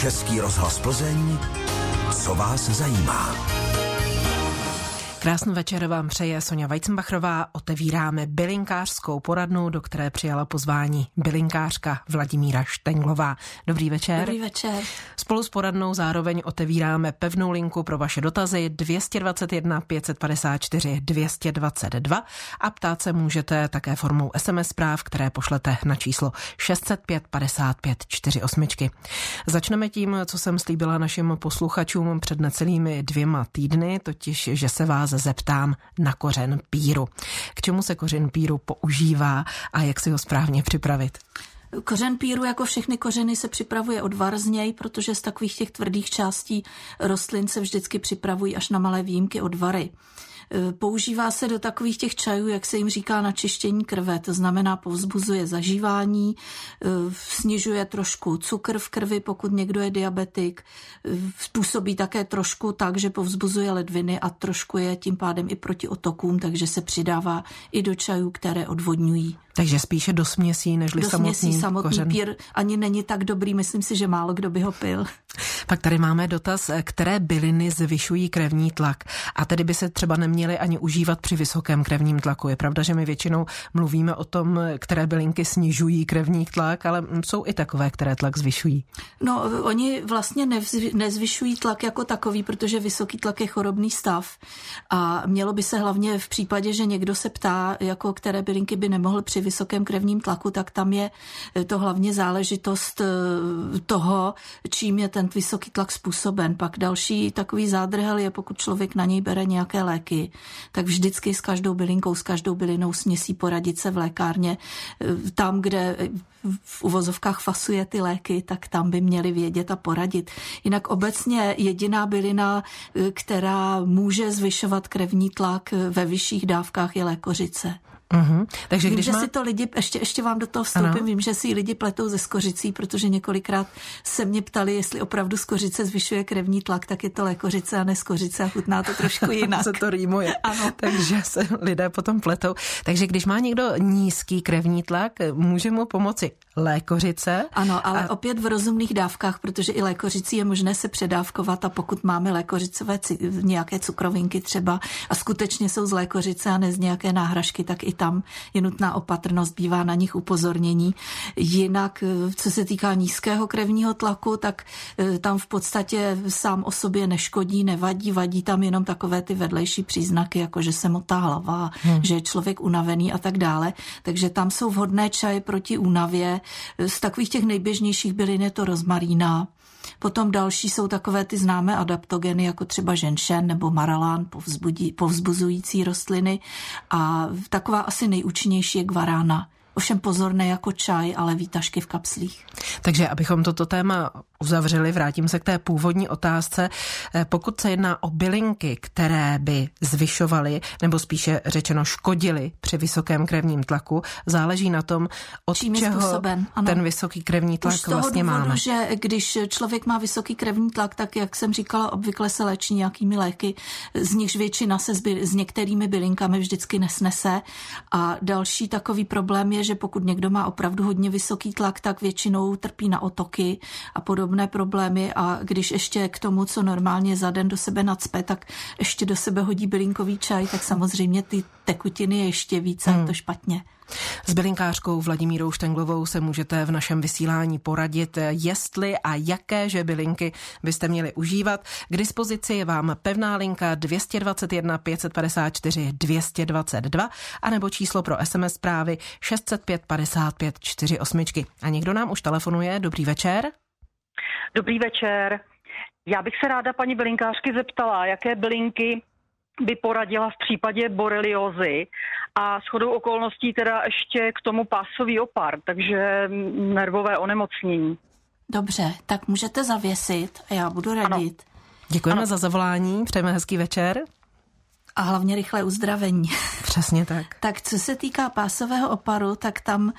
Český rozhlas Plzeň, co vás zajímá. Krásný večer vám přeje Sonja Weizenbachrová. Otevíráme bylinkářskou poradnu, do které přijala pozvání bylinkářka Vladimíra Štenglová. Dobrý večer. Dobrý večer. Spolu s poradnou zároveň otevíráme pevnou linku pro vaše dotazy 221 554 222 a ptát se můžete také formou SMS zpráv, které pošlete na číslo 605 55 48. Začneme tím, co jsem slíbila našim posluchačům před necelými 2 týdny, totiž, že se vás zeptám na kořen píru. K čemu se kořen píru používá a jak si ho správně připravit? Kořen píru, jako všechny kořeny, se připravuje odvar z něj, protože z takových těch tvrdých částí rostlin se vždycky připravují až na malé výjimky odvary. Používá se do takových těch čajů, jak se jim říká, na čištění krve, to znamená povzbuzuje zažívání, snižuje trošku cukr v krvi, pokud někdo je diabetik, působí také trošku tak, že povzbuzuje ledviny a trošku je tím pádem i proti otokům, takže se přidává i do čajů, které odvodňují. Takže spíše do směsí, nežli samotný kořen. Pír ani není tak dobrý, myslím si, že málo kdo by ho pil. Pak tady máme dotaz, které byliny zvyšují krevní tlak a tedy by se třeba neměly ani užívat při vysokém krevním tlaku. Je pravda, že my většinou mluvíme o tom, které bylinky snižují krevní tlak, ale jsou i takové, které tlak zvyšují. No, oni vlastně nezvyšují tlak jako takový, protože vysoký tlak je chorobný stav a mělo by se hlavně v případě, že někdo se ptá, jako které bylinky by nemohl při vysokém krevním tlaku, tak tam je to hlavně záležitost toho, čím je ten vysoký tlak způsoben. Pak další takový zádrhel je, pokud člověk na něj bere nějaké léky, tak vždycky s každou bylinkou, s každou bylinou směsí poradit se v lékárně. Tam, kde v uvozovkách fasuje ty léky, tak tam by měli vědět a poradit. Jinak obecně jediná bylina, která může zvyšovat krevní tlak ve vyšších dávkách, je lékořice. Takže vím, že si to lidi, ještě vám do toho vstoupím, ano. Vím, že si lidi pletou ze skořicí, protože několikrát se mě ptali, jestli opravdu skořice zvyšuje krevní tlak, tak je to lékořice a ne skořice a chutná to trošku jinak. Se to rýmuje. Ano. Takže se lidé potom pletou. Takže když má někdo nízký krevní tlak, může mu pomoci lékořice? Ano, ale opět v rozumných dávkách, protože i lékořicí je možné se předávkovat a pokud máme lékořicové nějaké cukrovinky třeba a skutečně jsou z lékořice a ne z nějaké náhražky, tak i tam je nutná opatrnost, bývá na nich upozornění. Jinak, co se týká nízkého krevního tlaku, tak tam v podstatě sám o sobě neškodí, nevadí, vadí tam jenom takové ty vedlejší příznaky, jako že se motá hlava, že je člověk unavený a tak dále. Takže tam jsou vhodné čaje proti únavě. Z takových těch nejběžnějších bylin je to rozmarína. Potom další jsou takové ty známé adaptogeny, jako třeba ženšen nebo maralán, povzbuzující rostliny. A taková asi nejúčinnější je guarána. Ovšem pozorné jako čaj, ale výtažky v kapslích. Takže abychom toto téma uzavřeli, vrátím se k té původní otázce. Pokud se jedná o bylinky, které by zvyšovaly, nebo spíše řečeno škodily při vysokém krevním tlaku, záleží na tom, od čeho ten vysoký krevní tlak vlastně máme. Už z toho důvodu, že když člověk má vysoký krevní tlak, tak jak jsem říkala, obvykle se léčí nějakými léky, z nichž většina se s některými bylinkami vždycky nesnese. A další takový problém je, že pokud někdo má opravdu hodně vysoký tlak, tak většinou trpí na otoky a podobné problémy a když ještě k tomu, co normálně za den do sebe nacpe, tak ještě do sebe hodí bylinkový čaj, tak samozřejmě ty tekutiny je ještě víc a je to špatně. S bylinkářkou Vladimírou Štenglovou se můžete v našem vysílání poradit, jestli a jaké bylinky byste měli užívat. K dispozici je vám pevná linka 221 554 222 anebo číslo pro SMS zprávy 605 55 48. A někdo nám už telefonuje. Dobrý večer. Dobrý večer. Já bych se ráda paní bylinkářky zeptala, jaké bylinky by poradila v případě boreliózy a shodou okolností teda ještě k tomu pásový opar, takže nervové onemocnění. Dobře, tak můžete zavěsit a já budu radit. Ano. Děkujeme za zavolání, přejeme hezký večer. A hlavně rychlé uzdravení. Přesně tak. Tak co se týká pásového oparu, tak tam,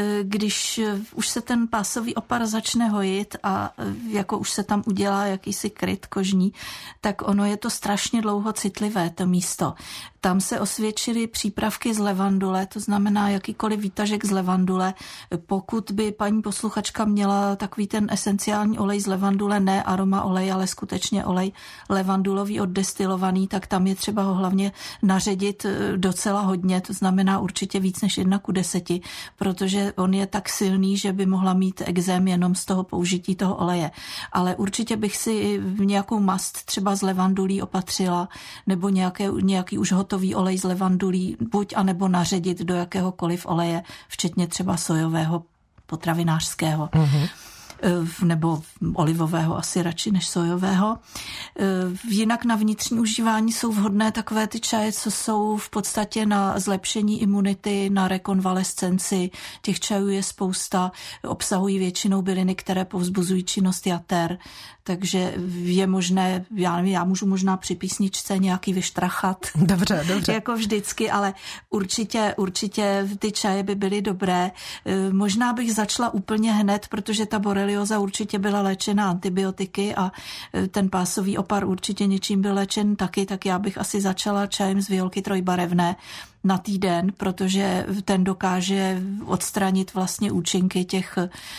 když už se ten pásový opar začne hojit a jako už se tam udělá jakýsi kryt kožní, tak ono je to strašně dlouho citlivé, to místo. Tam se osvědčily přípravky z levandule, to znamená jakýkoliv výtažek z levandule. Pokud by paní posluchačka měla takový ten esenciální olej z levandule, ne aroma olej, ale skutečně olej levandulový oddestilovaný, tak tam je třeba ho hlavně naředit docela hodně, to znamená určitě víc než 1:10, protože on je tak silný, že by mohla mít ekzém jenom z toho použití toho oleje. Ale určitě bych si nějakou mast třeba z levandulí opatřila, nebo nějaký už hotový olej z levandulí, buď anebo naředit do jakéhokoliv oleje, včetně třeba sojového, potravinářského. Nebo olivového asi radši než sojového. Jinak na vnitřní užívání jsou vhodné takové ty čaje, co jsou v podstatě na zlepšení imunity, na rekonvalescenci. Těch čajů je spousta, obsahují většinou byliny, které povzbuzují činnost jater, takže je možné, já můžu možná při písničce nějaký vyštrachat. Dobře. Jako vždycky, ale určitě ty čaje by byly dobré. Možná bych začala úplně hned, protože ta borelioza určitě byla léčena antibiotiky a ten pásový opar určitě něčím byl léčen taky, tak já bych asi začala čajem z violky trojbarevné na týden, protože ten dokáže odstranit vlastně účinky těch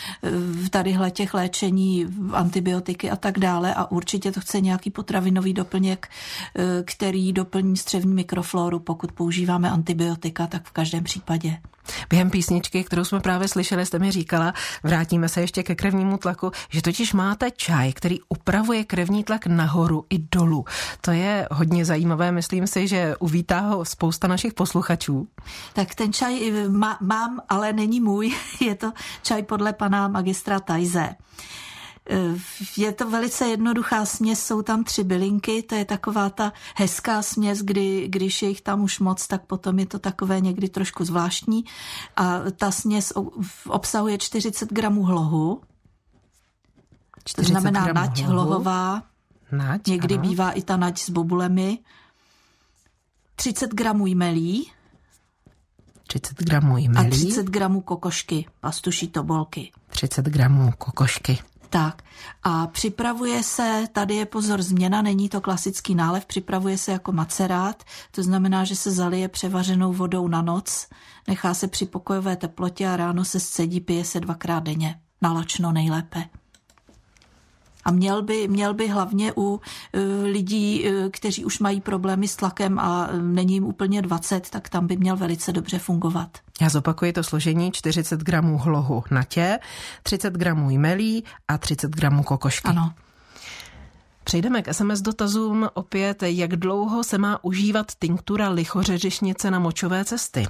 léčení, antibiotiky a tak dále a určitě to chce nějaký potravinový doplněk, který doplní střevní mikroflóru, pokud používáme antibiotika, tak v každém případě. Během písničky, kterou jsme právě slyšeli, jste mi říkala, vrátíme se ještě ke krevnímu tlaku, že totiž máte čaj, který upravuje krevní tlak nahoru i dolů. To je hodně zajímavé, myslím si, že uvítá ho spousta našich posluchačů. Tak ten čaj mám, ale není můj. Je to čaj podle pana magistra Tajze. Je to velice jednoduchá směs, jsou tam 3 bylinky, to je taková ta hezká směs, když je jich tam už moc, tak potom je to takové někdy trošku zvláštní. A ta směs obsahuje 40 gramů hlohu, to znamená nať hlohová, někdy ano. Bývá i ta nať s bobulemi, 30 gramů jmelí, 30 gramů jmelí a 30 gramů kokošky, pastuší tobolky. 30 gramů kokošky. Tak a připravuje se, tady je pozor změna, není to klasický nálev, připravuje se jako macerát, to znamená, že se zalije převařenou vodou na noc, nechá se při pokojové teplotě a ráno se scedí, pije se 2krát denně, nalačno nejlépe. A měl by hlavně u lidí, kteří už mají problémy s tlakem a není jim úplně 20, tak tam by měl velice dobře fungovat. Já zopakuji to složení: 40 gramů hlohu natě, 30 gramů jmelí a 30 gramů kokošky. Ano. Přejdeme k SMS dotazům opět. Jak dlouho se má užívat tinktura lichořeřišnice na močové cesty?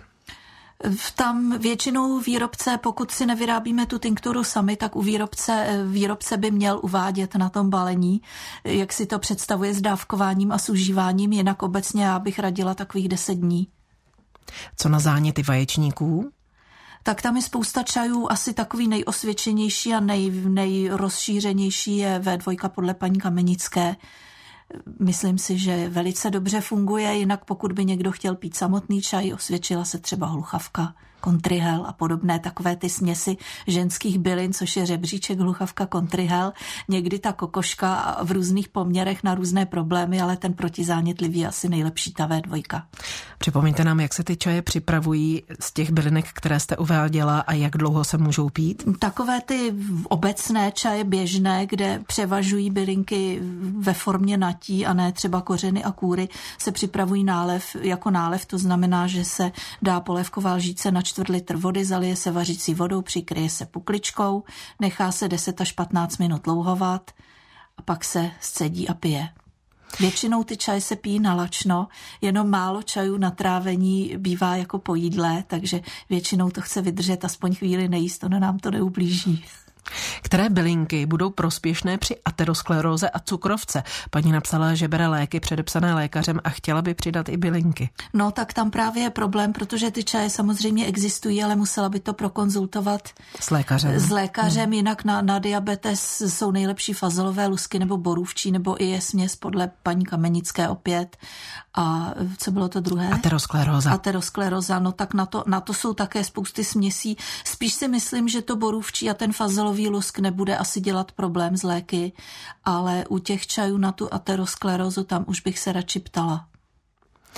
Tam většinou výrobce, pokud si nevyrábíme tu tinkturu sami, tak u výrobce by měl uvádět na tom balení, jak si to představuje s dávkováním a s užíváním, jinak obecně já bych radila takových 10 dní. Co na záněty vaječníků? Tak tam je spousta čajů, asi takový nejosvědčenější a nejrozšířenější je V2 podle paní Kamenické. Myslím si, že velice dobře funguje, jinak pokud by někdo chtěl pít samotný čaj, osvědčila se třeba hluchavka, kontrihel a podobné takové ty směsi ženských bylin, což je žebříček, hluchavka, kontrihel, někdy ta kokoška v různých poměrech na různé problémy, ale ten protizánětlivý je asi nejlepší ta V2. Připomeňte nám, jak se ty čaje připravují z těch bylinek, které jste uváděla a jak dlouho se můžou pít? Takové ty obecné čaje běžné, kde převažují bylinky ve formě natí a ne třeba kořeny a kůry, se připravují jako nálev, to znamená, že se dá polévková lžíce na 1/4 litr vody, zalije se vařící vodou, přikryje se pukličkou, nechá se 10 až 15 minut louhovat a pak se scedí a pije. Většinou ty čaje se pijí nalačno, jenom málo čajů na trávení bývá jako po jídle, takže většinou to chce vydržet aspoň chvíli nejíst, ono nám to neublíží. Které bylinky budou prospěšné při ateroskleróze a cukrovce? Paní napsala, že bere léky předepsané lékařem a chtěla by přidat i bylinky. No tak tam právě je problém, protože ty čaje samozřejmě existují, ale musela by to prokonzultovat s lékařem. Jinak na diabetes jsou nejlepší fazolové lusky nebo borůvčí, nebo i je směs podle paní Kamenické opět. A co bylo to druhé? Ateroskleróza, no tak na to jsou také spousty směsí. Spíš si myslím, že to borůvčí a ten fazolový lusk nebude asi dělat problém s léky, ale u těch čajů na tu aterosklerózu tam už bych se radši ptala.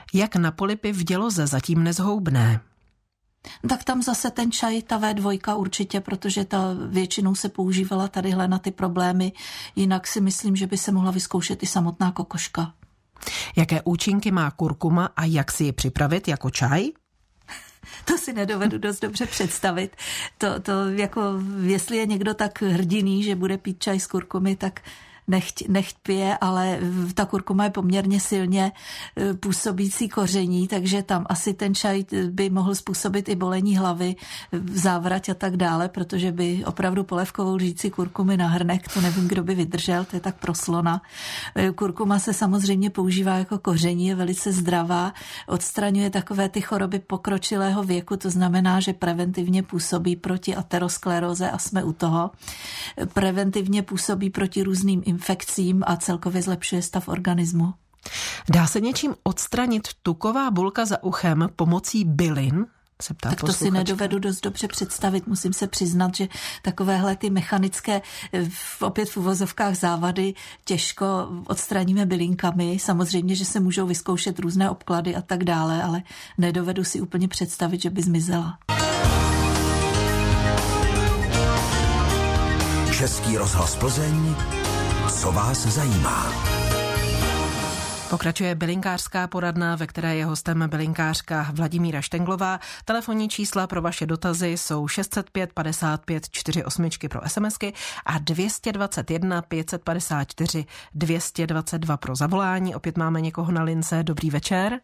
Jak na polypy v děloze, zatím nezhoubné? Tak tam zase ten čaj, ta V2 určitě, protože ta většinou se používala tadyhle na ty problémy. Jinak si myslím, že by se mohla vyzkoušet i samotná kokoška. Jaké účinky má kurkuma a jak si ji připravit jako čaj? To si nedovedu dost dobře představit. To jako, jestli je někdo tak hrdinný, že bude pít čaj z kurkumy, tak nechť pije, ale ta kurkuma je poměrně silně působící koření, takže tam asi ten čaj by mohl způsobit i bolení hlavy, závrať a tak dále, protože by opravdu polévkovou lžíci kurkumy na hrnek, to nevím, kdo by vydržel, to je tak proslona. Kurkuma se samozřejmě používá jako koření, je velice zdravá, odstraňuje takové ty choroby pokročilého věku, to znamená, že preventivně působí proti ateroskleróze a jsme u toho. Preventivně působí proti různým infekcím a celkově zlepšuje stav organismu. Dá se něčím odstranit tuková bulka za uchem pomocí bylin? Tak to si nedovedu dost dobře představit. Musím se přiznat, že takovéhle ty mechanické, opět v uvozovkách závady, těžko odstraníme bylinkami. Samozřejmě, že se můžou vyzkoušet různé obklady a tak dále, ale nedovedu si úplně představit, že by zmizela. Český rozhlas Plzeň. Co vás zajímá? Pokračuje bylinkářská poradna, ve které je hostem bylinkářka Vladimíra Štenglová. Telefonní čísla pro vaše dotazy jsou 605 55 48 pro SMSky a 221 554 222 pro zavolání. Opět máme někoho na lince. Dobrý večer.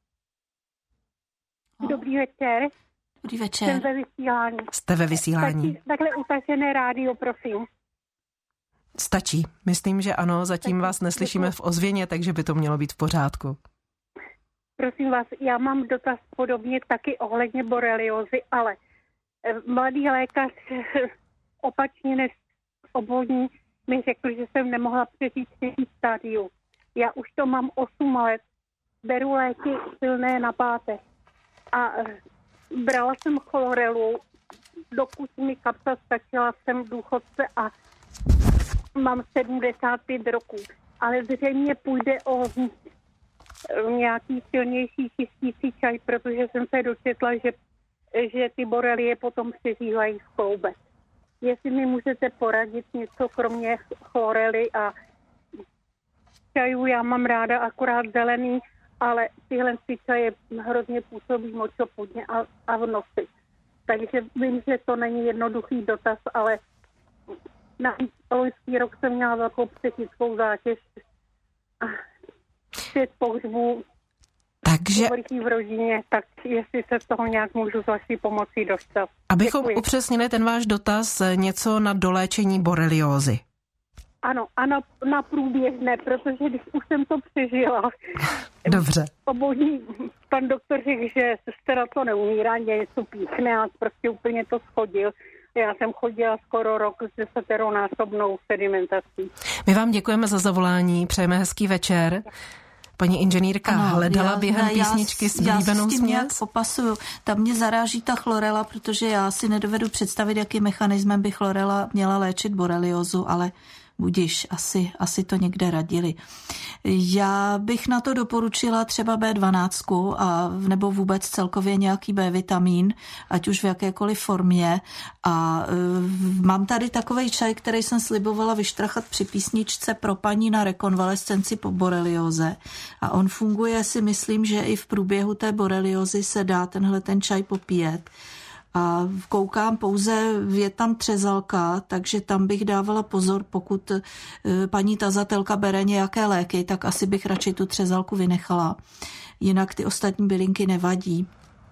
Dobrý večer. Dobrý večer. Jsem ve vysílání. Jste ve vysílání. Takhle utažené rádio, prosím. Stačí. Myslím, že ano, zatím vás neslyšíme v ozvěně, takže by to mělo být v pořádku. Prosím vás, já mám dotaz podobně taky ohledně boreliozy, ale mladý lékař opačně než obvodní mi řekl, že jsem nemohla přežít 3. stádiu. Já už to mám 8 let, beru léky silné na páteř a brala jsem chlorelu, dokud mi kapsa stačila, jsem důchodce a mám 75 roků, ale zřejmě půjde o nějaký silnější čistící čaj, protože jsem se dočetla, že ty borelie potom přežívají v kloubech. Jestli mi můžete poradit něco kromě chlorely a čajů, já mám ráda akorát zelený, ale tyhle čaje hrozně působí močopudně a v noci. Takže vím, že to není jednoduchý dotaz, ale na loňský rok jsem měla velkou psychickou zátěž a 5 pohřbů v rodině, tak jestli se z toho nějak můžu s vaší pomocí dostat. Abychom upřesnili ten váš dotaz, něco na doléčení boreliózy. Ano, a na průběžné, protože když už jsem to přežila. Dobře. Obvodní pan doktor řekl, že sestra to neumírá, něco píchne a prostě úplně to schodil. Já jsem chodila skoro rok s 10násobnou sedimentací. My vám děkujeme za zavolání, přejeme hezký večer. Paní inženýrka hledala během písničky slíbenou směs? Nějak popasuju. Tam mě zaráží ta chlorela, protože já si nedovedu představit, jakým mechanismem by chlorela měla léčit boreliozu, ale budiš, asi to někde radili. Já bych na to doporučila třeba B12 nebo vůbec celkově nějaký B vitamín, ať už v jakékoliv formě. A mám tady takovej čaj, který jsem slibovala vyštrachat při písničce pro paní na rekonvalescenci po borelioze. A on funguje, si myslím, že i v průběhu té boreliozy se dá ten čaj popíjet. A koukám pouze, je tam třezalka, takže tam bych dávala pozor, pokud paní tazatelka bere nějaké léky, tak asi bych radši tu třezalku vynechala. Jinak ty ostatní bylinky nevadí.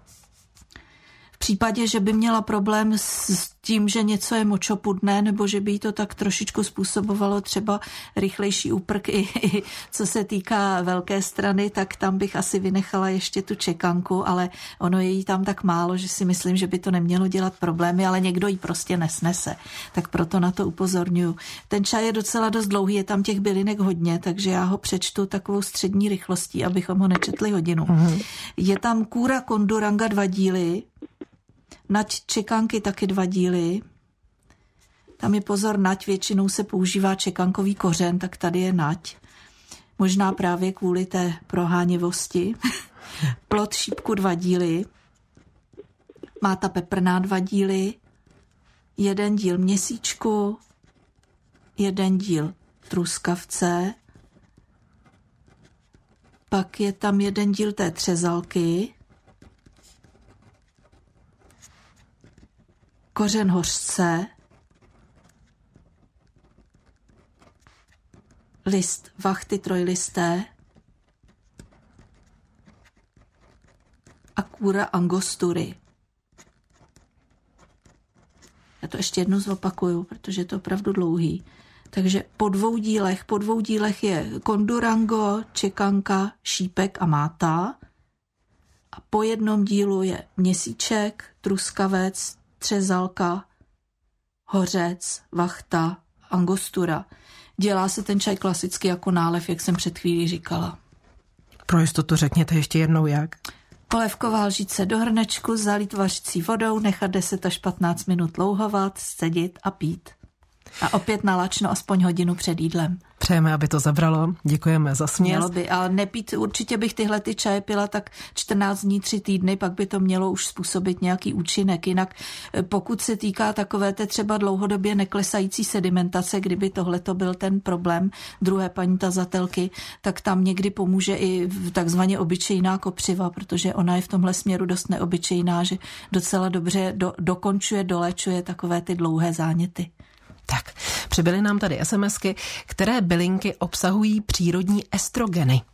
V případě, že by měla problém s tím, že něco je močopudné, nebo že by jí to tak trošičku způsobovalo třeba rychlejší úprk i co se týká velké strany, tak tam bych asi vynechala ještě tu čekanku, ale ono je jí tam tak málo, že si myslím, že by to nemělo dělat problémy, ale někdo jí prostě nesnese. Tak proto na to upozorňuji. Ten čaj je docela dost dlouhý, je tam těch bylinek hodně, takže já ho přečtu takovou střední rychlostí, abychom ho nečetli hodinu. Je tam kůra konduranga 2 díly, nať čekanky taky 2 díly. Tam je pozor, nať, většinou se používá čekankový kořen, tak tady je nať. Možná právě kvůli té proháněvosti. Plod šípku 2 díly, máta peprná 2 díly, 1 díl měsíčku, 1 díl truskavce, pak je tam 1 díl té třezalky, kořen hořce, list vachty trojlisté a kůra angostury. Já to ještě jednou zopakuju, protože je to opravdu dlouhý. Takže po 2 dílech je kondurango, čekanka, šípek a máta. A po 1 dílu je měsíček, truskavec, třezalka, hořec, vachta, angostura. Dělá se ten čaj klasicky jako nálev, jak jsem před chvílí říkala. Pro jistotu řekněte ještě jednou jak. Polévková lžíce do hrnečku, zalít vařící vodou, nechat 10 až 15 minut louhovat, scedit a pít. A opět nalačno aspoň hodinu před jídlem. Přejeme, aby to zabralo. Děkujeme za směs. Mělo by, ale nepít, určitě bych tyhle ty čaje pila tak 14 dní, 3 týdny, pak by to mělo už způsobit nějaký účinek. Jinak pokud se týká takové té třeba dlouhodobě neklesající sedimentace, kdyby tohleto byl ten problém druhé paní tazatelky, tak tam někdy pomůže i takzvaně obyčejná kopřiva, protože ona je v tomhle směru dost neobyčejná, že docela dobře dokončuje, doléčuje takové ty dlouhé záněty. Tak, přibyly nám tady SMSky, které bylinky obsahují přírodní estrogeny.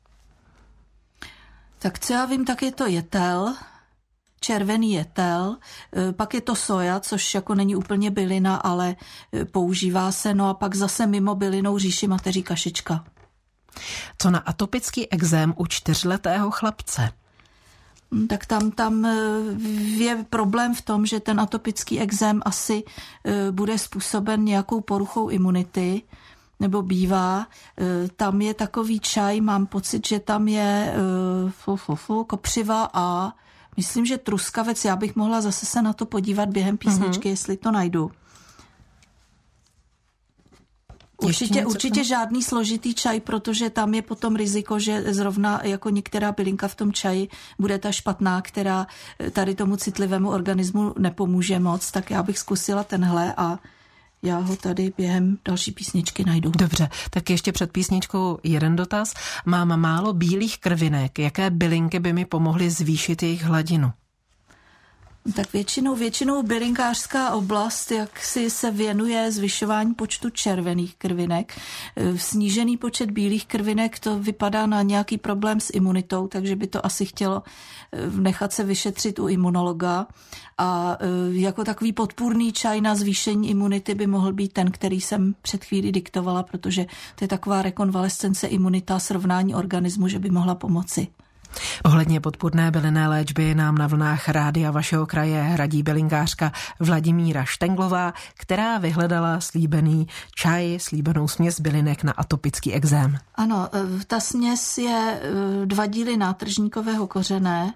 Tak co já vím, tak je to jetel, červený jetel, pak je to soja, což jako není úplně bylina, ale používá se, no a pak zase mimo bylinou říši mateří kašička. Co na atopický ekzém u 4letého chlapce? Tak tam je problém v tom, že ten atopický ekzém asi bude způsoben nějakou poruchou imunity, nebo bývá. Tam je takový čaj, mám pocit, že tam je kopřiva a myslím, že truskavec. Já bych mohla zase se na to podívat během písničky, jestli to najdu. Určitě žádný složitý čaj, protože tam je potom riziko, že zrovna jako některá bylinka v tom čaji bude ta špatná, která tady tomu citlivému organismu nepomůže moc, tak já bych zkusila tenhle a já ho tady během další písničky najdu. Dobře, tak ještě před písničkou jeden dotaz. Mám málo bílých krvinek. Jaké bylinky by mi pomohly zvýšit jejich hladinu? Tak většinou bylinkářská oblast, jak si se věnuje zvyšování počtu červených krvinek. Snížený počet bílých krvinek, to vypadá na nějaký problém s imunitou, takže by to asi chtělo nechat se vyšetřit u imunologa. A jako takový podpůrný čaj na zvýšení imunity by mohl být ten, který jsem před chvíli diktovala, protože to je taková rekonvalescence imunita, srovnání organismu, že by mohla pomoci. Ohledně podpůrné bylinné léčby nám na vlnách rádia vašeho kraje radí bylinkářka Vladimíra Štenglová, která vyhledala slíbený čaj, slíbenou směs bylinek na atopický ekzém. Ano, ta směs je 2 díly nátržníkového kořene,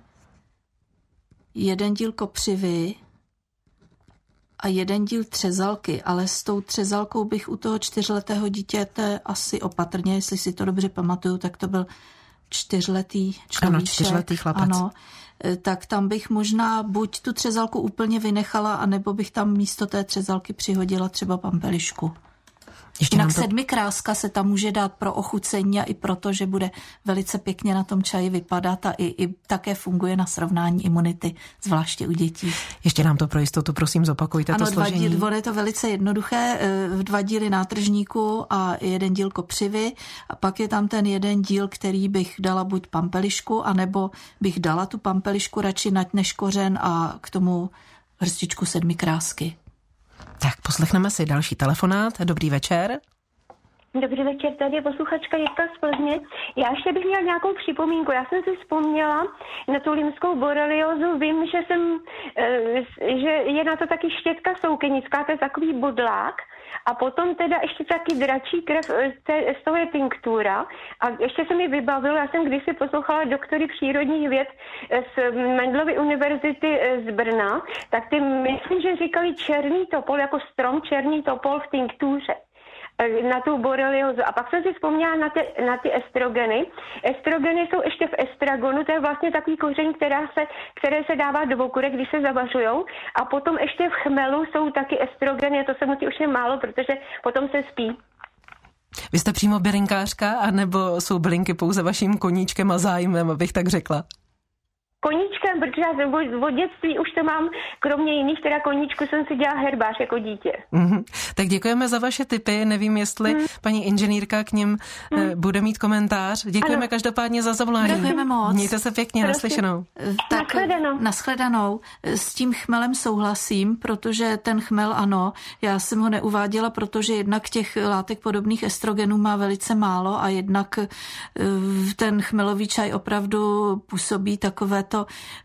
1 díl kopřivy a 1 díl třezalky, ale s tou třezalkou bych u toho 4letého dítěte asi opatrně, jestli si to dobře pamatuju, tak to byl 4letý človíček. Ano, 4letý chlapec. Ano, tak tam bych možná buď tu třezalku úplně vynechala, anebo bych tam místo té třezalky přihodila třeba pampelišku. Jinak 7 kráska se tam může dát pro ochucení a i proto, že bude velice pěkně na tom čaji vypadat a i také funguje na srovnání imunity, zvláště u dětí. Ještě nám to pro jistotu, prosím, zopakujte to složení. Ano, je to velice jednoduché, 2 díly nátržníku a 1 díl kopřivy a pak je tam ten 1 díl, který bych dala buď pampelišku, anebo bych dala tu pampelišku radši nať než kořen a k tomu hrstičku 7 krásky. Tak poslechneme si další telefonát. Dobrý večer. Dobrý večer, tady je posluchačka Jitka z Plzně. Já ještě bych měla nějakou připomínku. Já jsem si vzpomněla na tu limskou boreliozu. Vím, že je na to taky štětka soukenická, to je takový bodlák. A potom teda ještě taky dračí krev, z toho je tinktura. A ještě se mi vybavilo, já jsem kdysi poslouchala doktory přírodních věd z Mendelovy univerzity z Brna, tak ty myslím, že říkali černý topol, jako strom černý topol v tinktuře. na tu boreliozu. A pak jsem si vzpomněla na ty estrogeny. Estrogeny jsou ještě v estragonu, to je vlastně takový koření, které se dává do okurek, když se zavařujou. A potom ještě v chmelu jsou taky estrogeny, to se musí už jen málo, protože potom se spí. Vy jste přímo bylinkářka, anebo jsou bylinky pouze vaším koníčkem a zájmem, abych tak řekla? Koníčkem, protože já od dětství už to mám, kromě jiných teda koníčku jsem si dělala herbář jako dítě. Tak děkujeme za vaše tipy, nevím, jestli paní inženýrka k nim bude mít komentář. Děkujeme každopádně za zavolání. Děkujeme moc. Mějte se pěkně, naslyšenou. Tak, nashledanou. S tím chmelem souhlasím, protože ten chmel, ano, já jsem ho neuváděla, protože jednak těch látek podobných estrogenů má velice málo a jednak ten chmelový čaj opravdu působí takovéto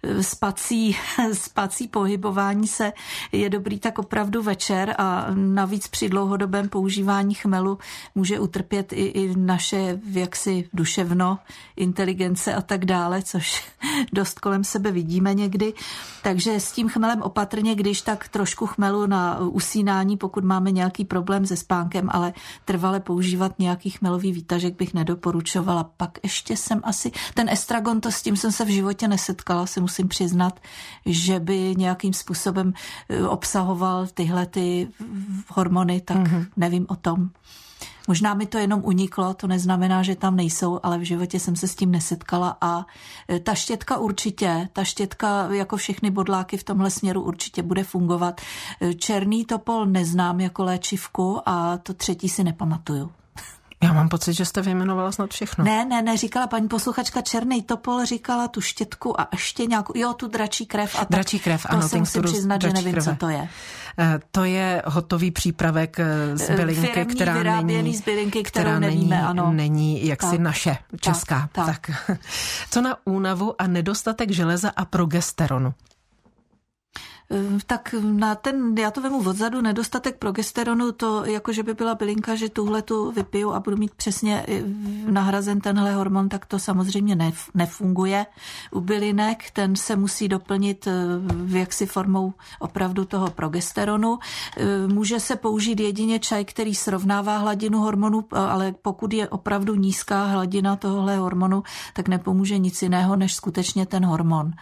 spací pohybování se, je dobrý tak opravdu večer a navíc při dlouhodobém používání chmelu může utrpět i naše jaksi duševno, inteligence a tak dále, což dost kolem sebe vidíme někdy. Takže s tím chmelem opatrně, když tak trošku chmelu na usínání, pokud máme nějaký problém se spánkem, ale trvale používat nějaký chmelový výtažek bych nedoporučovala. Pak ještě jsem asi, ten estragon, to s tím jsem se v životě nesetkala, se musím přiznat, že by nějakým způsobem obsahoval tyhle ty hormony, tak nevím o tom. Možná mi to jenom uniklo, to neznamená, že tam nejsou, ale v životě jsem se s tím nesetkala a ta štětka určitě, jako všechny bodláky v tomhle směru určitě bude fungovat. Černý topol neznám jako léčivku a to třetí si nepamatuju. Já mám pocit, že jste vyjmenovala snad všechno. Ne, říkala paní posluchačka černý topol, říkala tu štětku a ještě nějakou, tu dračí krev. A dračí krev, ano. To si musím přiznat, že nevím, co to je. To je hotový přípravek z bylinky, která není, z bylinky, kterou nevíme, ano. Není jaksi naše, česká. Tak. Co na únavu a nedostatek železa a progesteronu? Tak já to vemu odzadu, nedostatek progesteronu, to jako, že by byla bylinka, že tuhletu vypiju a budu mít přesně nahrazen tenhle hormon, tak to samozřejmě nefunguje. U bylinek ten se musí doplnit jaksi formou opravdu toho progesteronu. Může se použít jedině čaj, který srovnává hladinu hormonu, ale pokud je opravdu nízká hladina tohohle hormonu, tak nepomůže nic jiného, než skutečně ten hormon.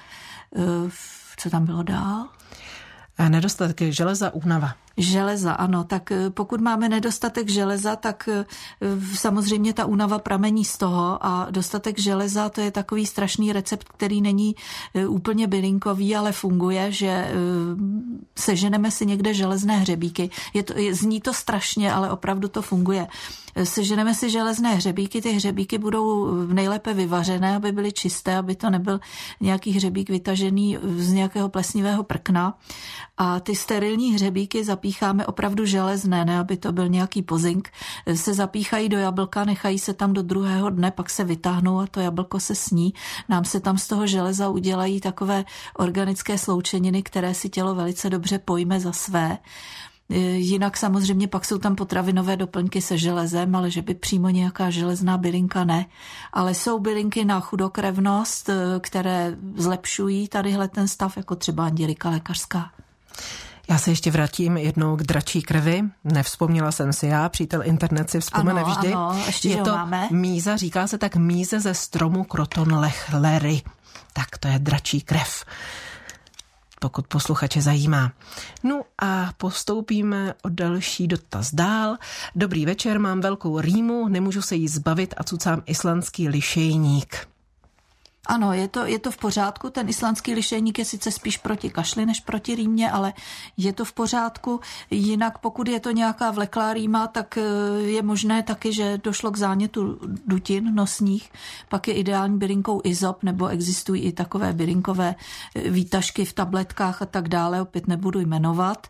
Co tam bylo dál? Nedostatek železa, únava. Železa, ano. Tak pokud máme nedostatek železa, tak samozřejmě ta únava pramení z toho a dostatek železa, to je takový strašný recept, který není úplně bylinkový, ale funguje, že seženeme si někde železné hřebíky. Zní to strašně, ale opravdu to funguje. Seženeme si železné hřebíky, ty hřebíky budou nejlépe vyvařené, aby byly čisté, aby to nebyl nějaký hřebík vytažený z nějakého plesnivého prkna. A ty sterilní hřebíky zapícháme opravdu železné, ne aby to byl nějaký pozink, se zapíchají do jablka, nechají se tam do druhého dne, pak se vytáhnou a to jablko se sní. Nám se tam z toho železa udělají takové organické sloučeniny, které si tělo velice dobře pojme za své. Jinak samozřejmě pak jsou tam potravinové doplňky se železem, ale že by přímo nějaká železná bylinka ne. Ale jsou bylinky na chudokrevnost, které zlepšují tadyhle ten stav, jako třeba andělika lékařská. Já se ještě vrátím jednou k dračí krvi. Nevzpomněla jsem si já, přítel internet si vzpomene vždy. Ano, ještě, je to máme. Míza, říká se tak míze ze stromu krotonlechlery. Tak to je dračí krev, pokud posluchače zajímá. No a postoupíme o další dotaz dál. Dobrý večer, mám velkou rýmu, nemůžu se jí zbavit a cucám islandský lišejník. Ano, je to v pořádku. Ten islandský lišejník je sice spíš proti kašli než proti rýmě, ale je to v pořádku. Jinak pokud je to nějaká vleklá rýma, tak je možné taky, že došlo k zánětu dutin nosních. Pak je ideální bylinkou izop, nebo existují i takové bylinkové výtažky v tabletkách a tak dále. Opět nebudu jmenovat.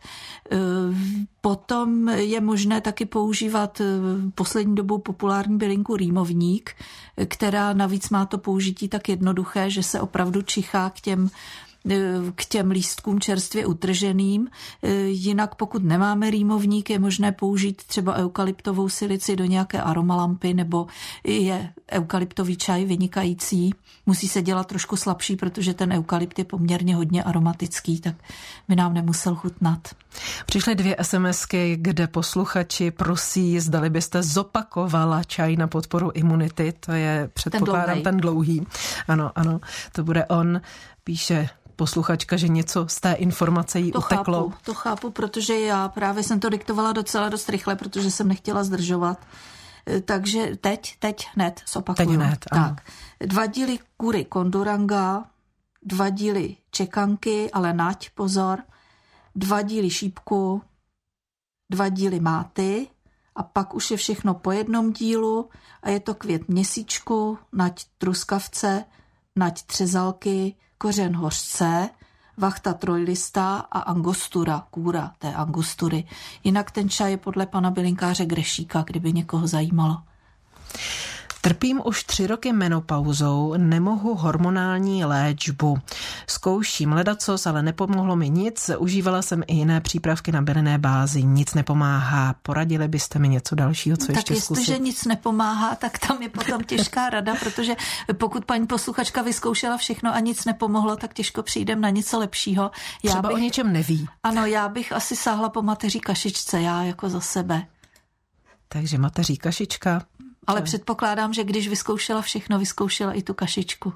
Potom je možné taky používat poslední dobou populární bylinku rýmovník, která navíc má to použití tak jednoduché, že se opravdu čichá k těm k těm lístkům čerstvě utrženým. Jinak pokud nemáme rýmovník, je možné použít třeba eukalyptovou silici do nějaké aromalampy, nebo je eukalyptový čaj vynikající. Musí se dělat trošku slabší, protože ten eukalypt je poměrně hodně aromatický, tak by nám nemusel chutnat. Přišly 2 SMSky, kde posluchači prosí, zdali byste zopakovala čaj na podporu imunity. To je, předpokládám, ten dlouhý. Ano, to bude on. Píše posluchačka, že něco z té informace jí uteklo. To chápu, protože já právě jsem to diktovala docela dost rychle, protože jsem nechtěla zdržovat. Takže teď hned zopakuju. Teď hned, ano. Tak, 2 díly kury konduranga, 2 díly čekanky, ale nať, pozor, 2 díly šípku, 2 díly máty a pak už je všechno po jednom dílu a je to květ měsíčku, nať truskavce, nať třezalky, kořen hořce, vachta trojlistá a angostura, kůra té angostury. Jinak ten čaj je podle pana bylinkáře Grešíka, kdyby někoho zajímalo. Trpím už 3 roky menopauzou, nemohu hormonální léčbu. Zkouším ledacos, ale nepomohlo mi nic. Užívala jsem i jiné přípravky na bylinné bázi. Nic nepomáhá. Poradili byste mi něco dalšího, co ještě zkusit? Tak jestliže nic nepomáhá, tak tam je potom těžká rada, protože pokud paní posluchačka vyzkoušela všechno a nic nepomohlo, tak těžko přijdem na něco lepšího. Třeba o něčem neví. Ano, já bych asi sáhla po mateří kašičce, já jako za sebe. Takže mateří kašička. Ale předpokládám, že když vyzkoušela všechno, vyzkoušela i tu kašičku.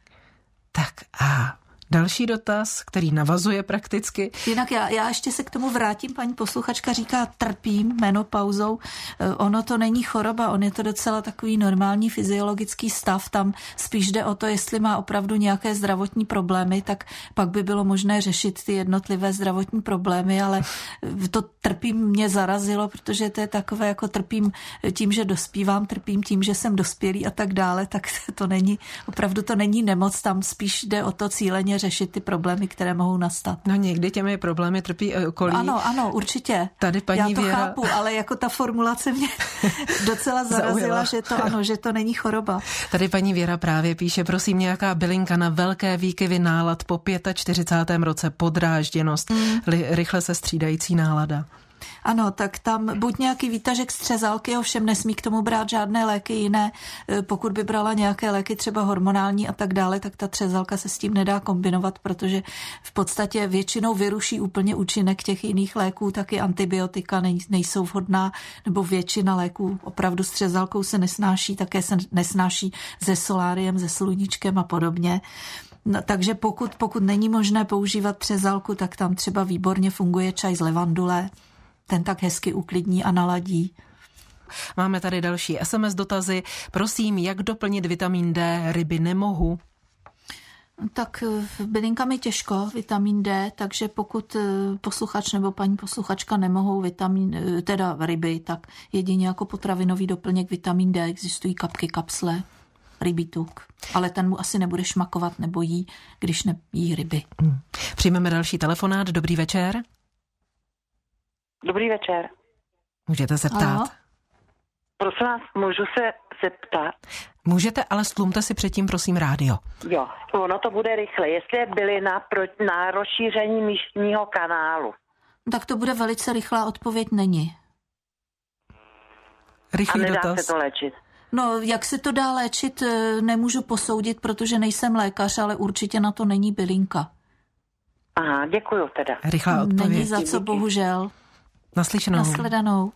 Tak a další dotaz, který navazuje prakticky. Jinak já ještě se k tomu vrátím. Paní posluchačka říká, trpím menopauzou. Ono to není choroba, on je to docela takový normální fyziologický stav. Tam spíš jde o to, jestli má opravdu nějaké zdravotní problémy, tak pak by bylo možné řešit ty jednotlivé zdravotní problémy, ale to trpím mě zarazilo, protože to je takové, jako trpím tím, že dospívám, trpím tím, že jsem dospělý a tak dále, tak to není, opravdu to není nemoc, tam spíš jde o to cíleně řešit ty problémy, které mohou nastat. No někdy těmi problémy trpí okolí. Ano, určitě. Tady paní já to Věra... chápu, ale jako ta formulace mě docela zarazila, že to není choroba. Tady paní Věra právě píše, prosím, nějaká bylinka na velké výkyvy nálad po 45. roce, podrážděnost, rychle se střídající nálada. Ano, tak tam buď nějaký výtažek z třezalky, ovšem nesmí k tomu brát žádné léky jiné. Pokud by brala nějaké léky třeba hormonální a tak dále, tak ta třezalka se s tím nedá kombinovat, protože v podstatě většinou vyruší úplně účinek těch jiných léků, taky antibiotika nejsou vhodná, nebo většina léků opravdu s třezalkou se nesnáší, také se nesnáší se soláriem, se sluníčkem a podobně. No, takže pokud není možné používat třezalku, tak tam třeba výborně funguje čaj z levandule. Ten tak hezky uklidní a naladí. Máme tady další SMS dotazy. Prosím, jak doplnit vitamin D? Ryby nemohu. Tak bylinkami těžko, vitamin D, takže pokud posluchač nebo paní posluchačka nemohou teda ryby, tak jedině jako potravinový doplněk vitamin D existují kapky, kapsle, rybí tuk. Ale ten mu asi nebude šmakovat nebo jí, když nejí ryby. Přijmeme další telefonát. Dobrý večer. Dobrý večer. Můžete se ptát. Ano. Prosím vás, můžu se zeptat? Můžete, ale stlumte si předtím, prosím, rádio. Jo, ono to bude rychle. Jestli je bylina na rozšíření místního kanálu. Tak to bude velice rychlá odpověď, není. Rychlý dotaz. A nedá dotaz. se to léčit? No, jak se to dá léčit, nemůžu posoudit, protože nejsem lékař, ale určitě na to není bylinka. Aha, děkuju teda. Rychlá odpověď. Není za co, bohužel. Naslyšenou. Nashledanou.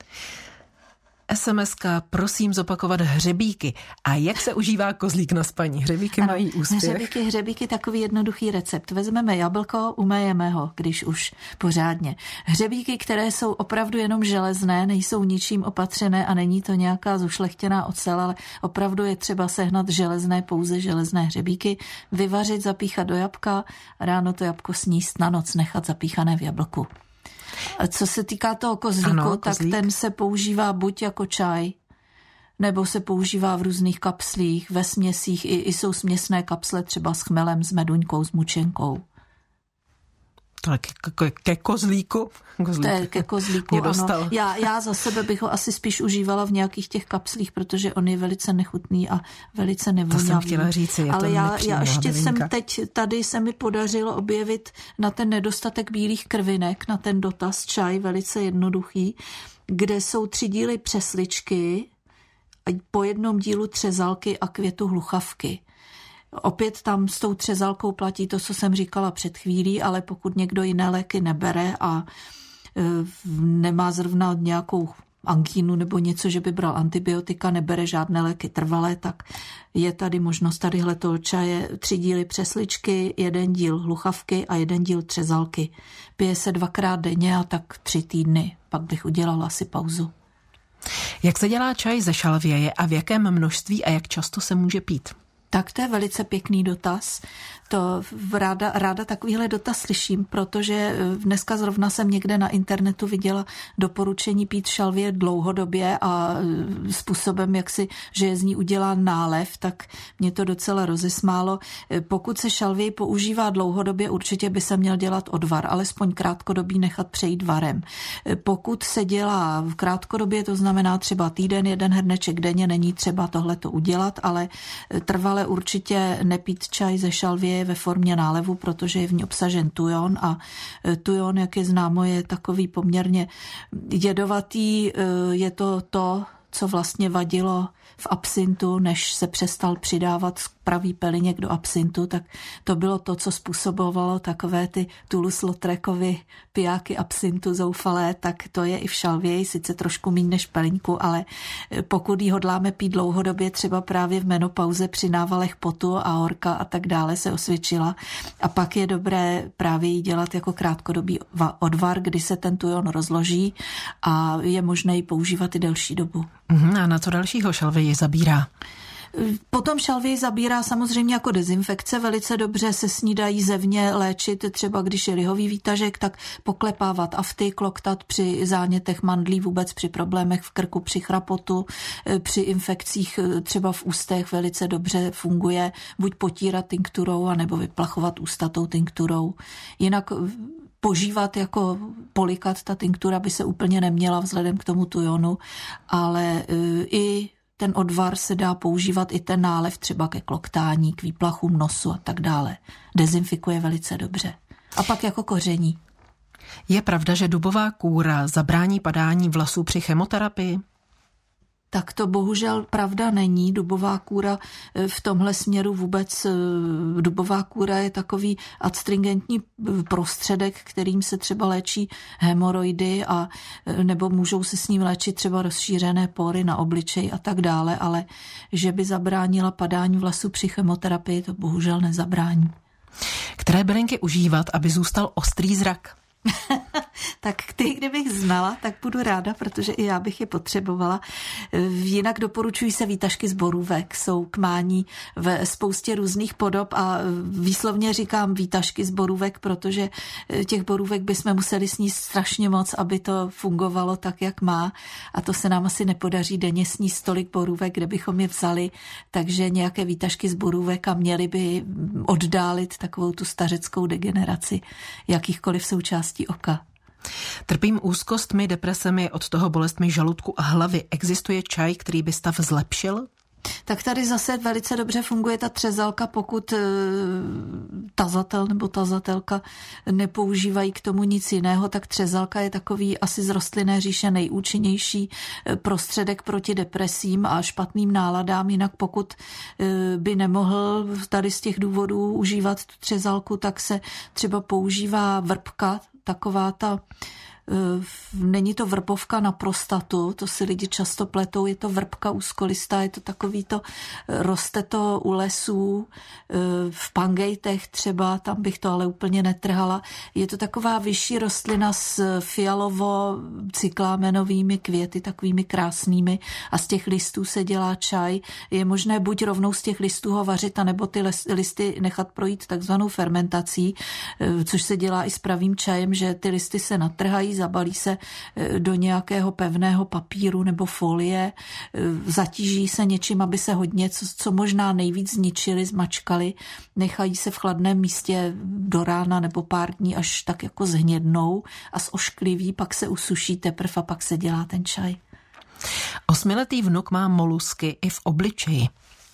SMS-ka, prosím zopakovat hřebíky. A jak se užívá kozlík na spaní? Hřebíky mají úspěch. Hřebíky, takový jednoduchý recept. Vezmeme jablko, umejeme ho, když už pořádně. Hřebíky, které jsou opravdu jenom železné, nejsou ničím opatřené a není to nějaká zušlechtěná ocel, ale opravdu je třeba sehnat pouze železné hřebíky, vyvařit, zapíchat do jabka, ráno to jabko sníst, na noc nechat zapíchané v jablku. A co se týká toho kozlíku, tak ten se používá buď jako čaj, nebo se používá v různých kapslích, ve směsích, i jsou směsné kapsle třeba s chmelem, s meduňkou, s mučenkou. to ke kozlíku. To je ke kozlíku, ano. Já za sebe bych ho asi spíš užívala v nějakých těch kapslích, protože on je velice nechutný a velice nevonavý. To jsem chtěla říct, je ale to já ještě tady se mi podařilo objevit na ten nedostatek bílých krvinek, na ten dotaz čaj, velice jednoduchý, kde jsou 3 díly přesličky, po jednom dílu třezalky a květu hluchavky. Opět tam s tou třezalkou platí to, co jsem říkala před chvílí, ale pokud někdo jiné léky nebere a nemá zrovna nějakou angínu nebo něco, že by bral antibiotika, nebere žádné léky trvalé, tak je tady možnost tadyhle toho čaje 3 díly přesličky, 1 díl hluchavky a 1 díl třezalky. Pije se 2krát denně a tak 3 týdny. Pak bych udělala asi pauzu. Jak se dělá čaj ze šalvěje a v jakém množství a jak často se může pít? Tak to je velice pěkný dotaz. To ráda takovýhle dotaz slyším, protože dneska zrovna jsem někde na internetu viděla doporučení pít šalvěj dlouhodobě a způsobem, že je z ní udělá nálev, tak mě to docela rozesmálo. Pokud se šalvěj používá dlouhodobě, určitě by se měl dělat odvar, alespoň krátkodobí nechat přejít varem. Pokud se dělá v krátkodobě, to znamená třeba týden, 1 hrneček denně, není třeba tohleto udělat, ale trvale určitě nepít čaj ze šalvěje ve formě nálevu, protože je v ní obsažen tujon a tujon, jak je známo, je takový poměrně jedovatý. Je to, co vlastně vadilo v absintu, než se přestal přidávat pravý peliněk do absintu, tak to bylo to, co způsobovalo takové ty Toulouse-Lautrecovy pijáky absintu zoufalé, tak to je i v šalvěji, sice trošku méně než pelinku, ale pokud ji hodláme pít dlouhodobě, třeba právě v menopauze při návalech potu a horka a tak dále se osvědčila. A pak je dobré právě ji dělat jako krátkodobý odvar, kdy se ten tujon rozloží a je možné ji používat i delší dobu. A na co dalšího šalvěj zabírá? Potom šalvěj zabírá samozřejmě jako dezinfekce, velice dobře se s ní dají zevně léčit, třeba když je lihový výtažek, tak poklepávat afty, kloktat při zánětech mandlí, vůbec při problémech v krku, při chrapotu, při infekcích třeba v ústech velice dobře funguje, buď potírat tinkturou, anebo vyplachovat ústa tou tinkturou. Jinak požívat jako polikat, ta tinktura by se úplně neměla vzhledem k tomu tujonu, ale i ten odvar se dá používat, i ten nálev třeba ke kloktání, k výplachům nosu a tak dále. Dezinfikuje velice dobře. A pak jako koření. Je pravda, že dubová kůra zabrání padání vlasů při chemoterapii? Tak to bohužel pravda není. Dubová kůra v tomhle směru vůbec, dubová kůra je takový adstringentní prostředek, kterým se třeba léčí hemoroidy a nebo můžou se s ním léčit třeba rozšířené pory na obličeji a tak dále, ale že by zabránila padání vlasů při chemoterapii, to bohužel nezabrání. Které bylinky užívat, aby zůstal ostrý zrak? Tak ty, kdybych znala, tak budu ráda, protože i já bych je potřebovala. Jinak doporučují se výtažky z borůvek. Jsou k mání ve spoustě různých podob a výslovně říkám výtažky z borůvek, protože těch borůvek bychom museli sníst strašně moc, aby to fungovalo tak, jak má. A to se nám asi nepodaří denně sníst tolik borůvek, kde bychom je vzali. Takže nějaké výtažky z borůvek a měly by oddálit takovou tu stařeckou degeneraci jakýchkoliv součástí oka. Trpím úzkostmi, depresemi, od toho bolestmi žaludku a hlavy. Existuje čaj, který by stav zlepšil? Tak tady zase velice dobře funguje ta třezalka, pokud tazatel nebo tazatelka nepoužívají k tomu nic jiného, tak třezalka je takový asi z rostlinné říše nejúčinnější prostředek proti depresím a špatným náladám. Jinak pokud by nemohl tady z těch důvodů užívat tu třezalku, tak se třeba používá vrbka, taková ta, není to vrbovka na prostatu, to si lidi často pletou, je to vrbka úzkolistá, je to takový to, roste to u lesů, v pangejtech třeba, tam bych to ale úplně netrhala. Je to taková vyšší rostlina s fialovo-cyklámenovými květy, takovými krásnými a z těch listů se dělá čaj. Je možné buď rovnou z těch listů ho vařit, anebo ty listy nechat projít takzvanou fermentací, což se dělá i s pravým čajem, že ty listy se natrhají, zabalí se do nějakého pevného papíru nebo folie, zatíží se něčím, aby se hodně, co možná nejvíc zničili, zmačkali, nechají se v chladném místě do rána nebo pár dní, až tak jako zhnědnou a zoškliví, pak se usuší teprve a pak se dělá ten čaj. 8letý vnuk má molusky i v obličeji.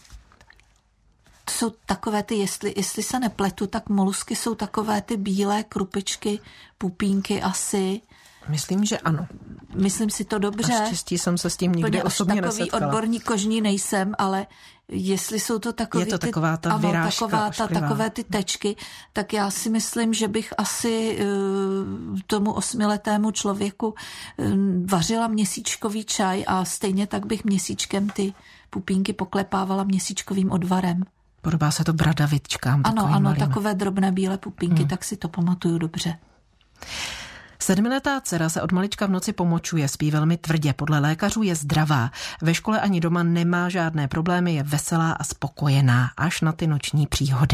To jsou takové ty, jestli se nepletu, tak molusky jsou takové ty bílé krupičky, pupínky asi. Myslím, že ano. Myslím si to dobře. Naštěstí jsem se s tím nikdy osobně nesetkala. Takový odborník kožní nejsem, ale jestli jsou to takový... Je to taková ta vyrážka takové ty tečky, tak já si myslím, že bych asi tomu 8letému člověku vařila měsíčkový čaj a stejně tak bych měsíčkem ty pupínky poklepávala měsíčkovým odvarem. Podobá se to bradavičkám. Ano, takové drobné bílé pupínky, tak si to pamatuju dobře. 7letá dcera se od malička v noci pomočuje, spí velmi tvrdě, podle lékařů je zdravá. Ve škole ani doma nemá žádné problémy, je veselá a spokojená, až na ty noční příhody.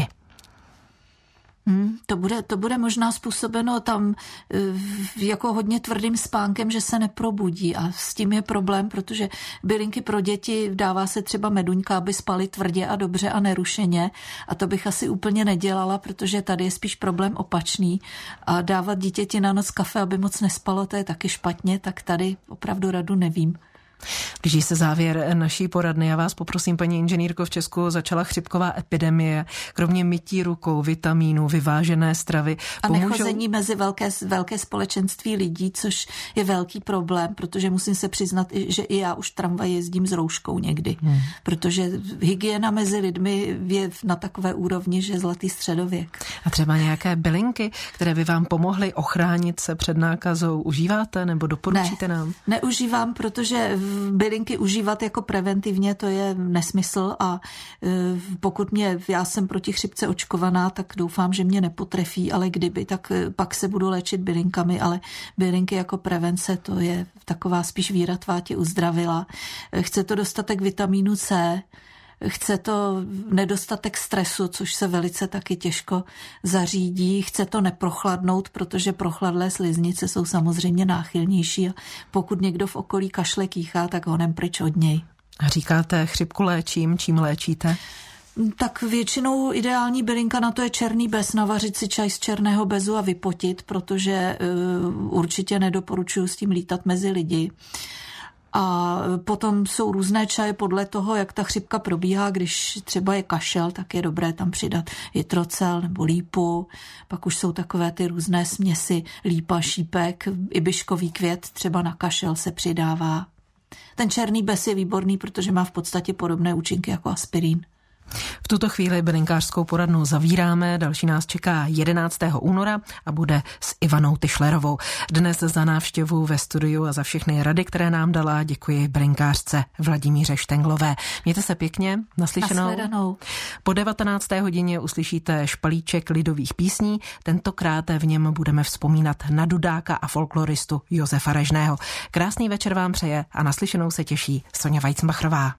To bude možná způsobeno tam jako hodně tvrdým spánkem, že se neprobudí a s tím je problém, protože bylinky pro děti dává se třeba meduňka, aby spali tvrdě a dobře a nerušeně a to bych asi úplně nedělala, protože tady je spíš problém opačný a dávat dítěti na noc kafe, aby moc nespalo, to je taky špatně, tak tady opravdu radu nevím. Blíží se závěr naší poradny. Já vás poprosím, paní inženýrko, v Česku začala chřipková epidemie. Kromě mytí rukou, vitamínů, vyvážené stravy. A nechození mezi velké společenství lidí, což je velký problém, protože musím se přiznat, že i já už tramvaj jezdím s rouškou někdy. Protože hygiena mezi lidmi je na takové úrovni, že zlatý středověk. A třeba nějaké bylinky, které by vám pomohly ochránit se před nákazou, užíváte nebo doporučíte nám? Neužívám, protože bylinky užívat jako preventivně, to je nesmysl a pokud já jsem proti chřipce očkovaná, tak doufám, že mě nepotrefí, ale kdyby, tak pak se budu léčit bylinkami, ale bylinky jako prevence, to je taková spíš víra tvá tě uzdravila. Chce to dostatek vitamínu C, chce to nedostatek stresu, což se velice taky těžko zařídí. Chce to neprochladnout, protože prochladlé sliznice jsou samozřejmě náchylnější a pokud někdo v okolí kašle kýchá, tak honem pryč od něj. A říkáte, chřipku léčím, čím léčíte? Tak většinou ideální bylinka na to je černý bez, navařit si čaj z černého bezu a vypotit, protože určitě nedoporučuji s tím lítat mezi lidi. A potom jsou různé čaje podle toho, jak ta chřipka probíhá. Když třeba je kašel, tak je dobré tam přidat jitrocel nebo lípu. Pak už jsou takové ty různé směsi lípa, šípek, ibiškový květ třeba na kašel se přidává. Ten černý bez je výborný, protože má v podstatě podobné účinky jako aspirín. V tuto chvíli bylinkářskou poradnu zavíráme, další nás čeká 11. února a bude s Ivanou Tyšlerovou. Dnes za návštěvu ve studiu a za všechny rady, které nám dala, děkuji bylinkářce Vladimíře Štenglové. Mějte se pěkně, naslyšenou. Nashledanou. Po 19. hodině uslyšíte špalíček lidových písní, tentokrát v něm budeme vzpomínat na dudáka a folkloristu Josefa Režného. Krásný večer vám přeje a naslyšenou se těší Sonja Weizmachrová.